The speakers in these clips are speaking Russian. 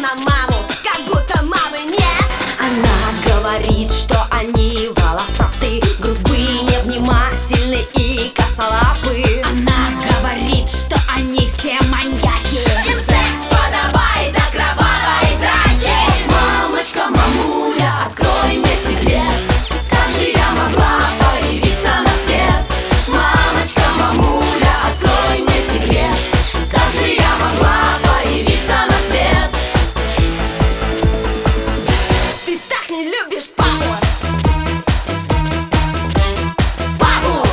на маму, как будто мамы нет. Она говорит, что они волосатые, грубые, невнимательны и косолапые. Она говорит, что они все маньяки. Им секс подавай до кровавой драки. Мамочка, мамуля, открой мне секрет, как же я могла появиться на свет? Мамочка, мамуля, открой мне секрет, как же я могла появиться на свет? Ты так не любишь папу. Папу.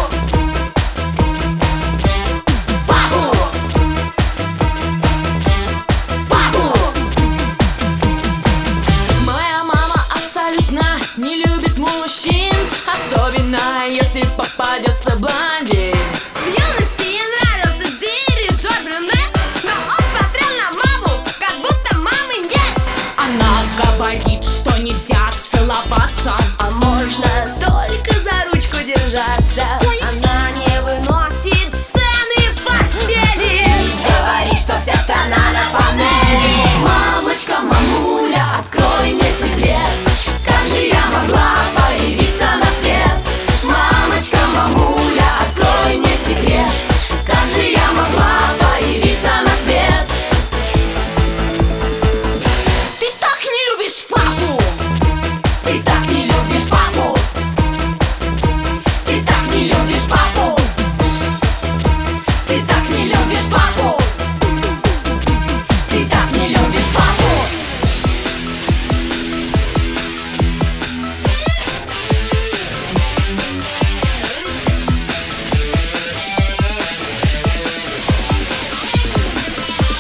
Папу. Папу. Моя мама абсолютно не любит мужчин, особенно если попадется блондин. В юности ей нравился дирижер брюнет, но он смотрел на маму, как будто мамы нет. Она говорит, что нельзя целоваться, А можно только за ручку держаться. Она не выносит сцены в постели и говорит, что вся страна на панели. Мамочка, мамуля, открой мне секрет, как же я могла появиться на свет? Мамочка, мамуля, открой мне секрет, как же я могла появиться на свет? Ты так не любишь папу. Ты так не любишь папу. Ты так не любишь папу. Ты так не любишь папу. Ты так не любишь папу.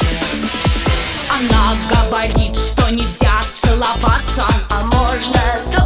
она говорит, что нельзя целоваться, А можно